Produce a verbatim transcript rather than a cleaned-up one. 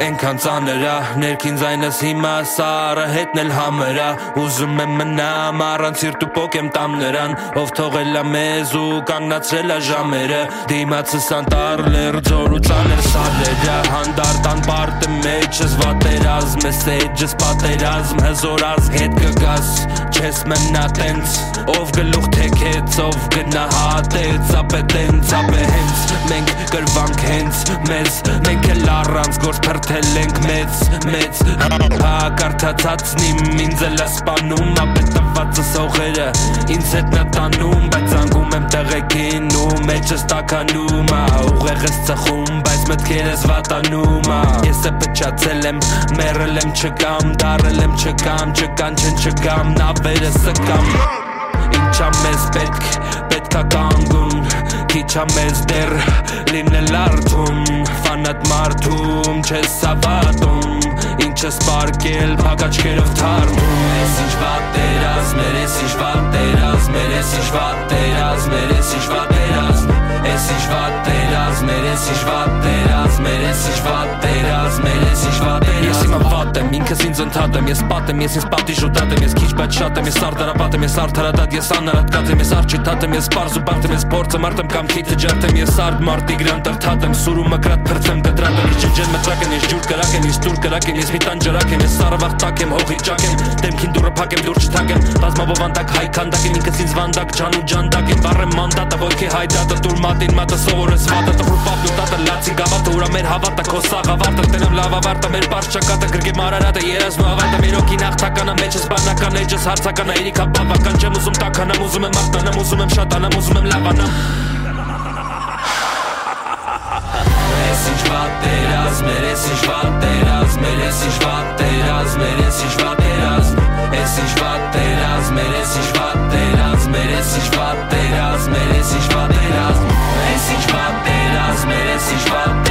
Ենքան ծաныրա ներքին զայնս հիմա սարը հետնել համըրա Ուզում եմ մնամ առանց սիրտ ու պոկ եմ տամ նրան Ով թողել է մեզ ու կանգնացրել է ժամերը Դիմացս անտար լերձոր ու ծաներ սալերա Հանդարտան պարտը մեջս վատերազմ ես էջս պատերազմ հզորազմ հետ կգաս Չես մնա տենց ով գլուխ թեքեց ով գնահատեց ապե տենց ապե հենց մենք գրվանք հենց մեզ մենք էլ առանց գործ փրթել ենք մեծ մեծ հակարդացածնիմ ինձ էլ ասպանում ապե տվածս հողերը ինձ հետ նա տանում բայց զանգում եմ տեղեքին ու մեջս տականում ուղեղս ծխում բայց մտքերս վատանում ես է պճացել եմ մեռել եմ չկամ դարել եմ չկամ չկան չեն չկամ նավերը սկամ Ինչա մեզ պետք, պետքա կանգուն Քիչ ա մեզ դեր, լինել արդում Ֆանատ մարդում, չես ավատում Ինչ ես պարկել, փակաչքերով թարդում Ես ինչ վատերազմ, ես ինչ վատերազմ Ես ինչ վատերազմ, ես ինչ վատերազմ Ես ինչ վատերազմ, ես ինչ վատերազմ Ես ինչ վատերազմ, ես ինչ վատերազմ Ես հիմա վատ եմ, ինքս ինձ ընդհատ եմ Ես պատ եմ, ես ինձ պատիժ ու տատ եմ Ես քիչ բայց շատ եմ, ես արդարապատ եմ Ես արդարադատ, ես անարատ կատ եմ Ես արջիթատ եմ, ես պարզ ու բարդ եմ Ես փորձ եմ, արդ եմ կամ քիթը ջարդ եմ Ես արդ մարտիգրան տրթատ եմ Սուր ու մկրատ փրծեմ դդրատ եմ Ես ջնջեն մտրակ են, ես ջուր կրակ եմ Ես տուր կրակ եմ, ես մի տան ջրակ եմ Ես սարվաղ տակ եմ, հողի ճակ եմ Դեմքին դուրը փակ եմ, դուր չթակ եմ Բազմաբով անտակ, հայ քանդակ եմ Ինքս ինձ վանդակ, ջան ու ջանդակ եմ Վառեմ մանդատը, ոտքի հայդատը Տուր մատին մատը, սովորես վատը Տխուր պապն ու տատը, լացի գավատը Ուրա մեր հավատը, քո սաղ ավարտը Տենեմ լավ ավարտը, մեր պարս ճակատը Գրգի մարարատը, երազն ու ավարտը Մեր օքին հաղթականը, մեջս բանական Էջս հարցականը, իրիքա բավական Չեմ ուզում տականամ, ուզում եմ աղտանամ Ուզում եմ շատանամ, ուզում եմ լավանամ Ես ինչ վատերազմ, ես ինչ վատերազմ Ես ինչ վատերազմ, ես ինչ վատերազմ Ես ինչ վատերազմ, ես ինչ վատերազմ Ես ինչ վատերազմ, ես ինչ վատերազմ Ես ինչ վատերազմ, ես ինչ վատերազմ